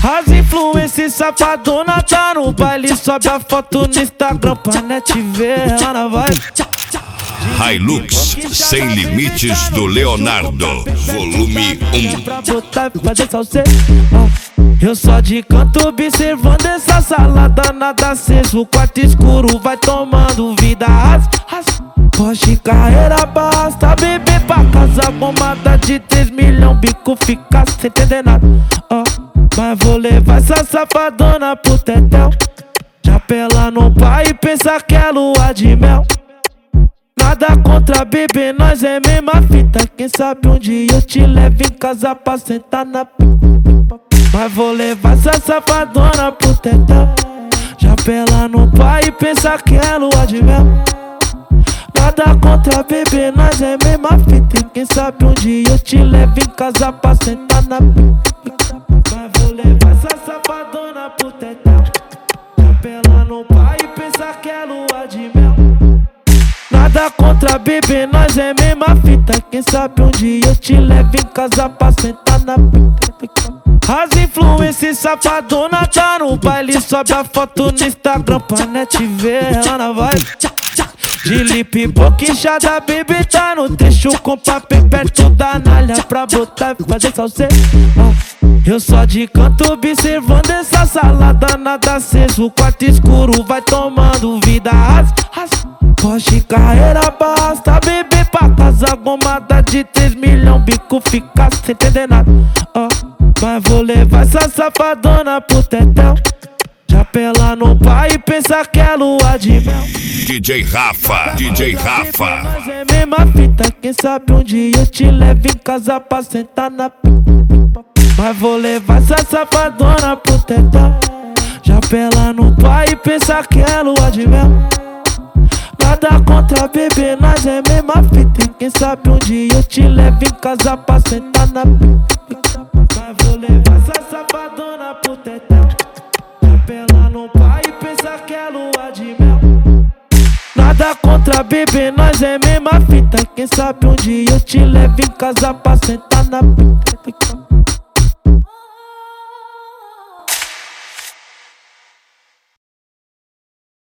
As influências safadona tá no baile, sobe a foto no Instagram pra net ver ela na vibe. Hilux Sem Limites do Leonardo, volume 1. Pra botar e fazer salseiro. Eu só de canto observando essa salada, nada aceso. O quarto escuro vai tomando vida. Porsche carreira basta, beber pra casa. Bombada de 3 milhões, bico fica sem entender nada. Mas vou levar essa safadona pro tetel. Já pela no pai e pensa que é lua de mel. Nada contra bebê, nós é mesma fita. Quem sabe um dia eu te levo em casa pra sentar na pipa. Mas vou levar essa safadona pro tetel. Já pela no pai e pensa que é lua de mel. Nada contra bebê, nós é mesma fita. Quem sabe um dia eu te levo em casa pra sentar na pipa. Mas vou levar essa safadona pro tetel. Já pela no pai e pensa que é lua de mel. Nada contra bebê, nós é mesma fita. Quem sabe um dia eu te levo em casa pra sentar na pica. As influências safadona tá no baile, sobe a foto no Instagram pra net ver ela na vibe. De lip, boca inchada, bebê tá no trecho com papel perto da nalha pra botar e fazer salseiro. Eu só de canto observando essa salada, nada aceso. O quarto escuro vai tomando vida. Porsche carreira basta, beber pra casa. Bombada de 3 milhões, bico fica sem entender nada. Mas vou levar essa safadona pro tetel. Já pela no pai e pensa que é lua de mel. DJ Rafa, DJ Rafa. Mas é mesma fita, quem sabe um dia eu te levo em casa pra sentar na pipa. Mas vou levar essa safadona pro tetel. Já pela no pai e pensa que é lua de mel. Nada contra bebê, nós é mesma fita. Quem sabe um dia eu te levo em casa pra sentar na pipa. Mas vou levar essa safadona pro tetel. Já pela no pai e pensa que é lua de mel. Nada contra bebê, nós é mesma fita. Quem sabe um dia eu te levo em casa pra sentar na pipa.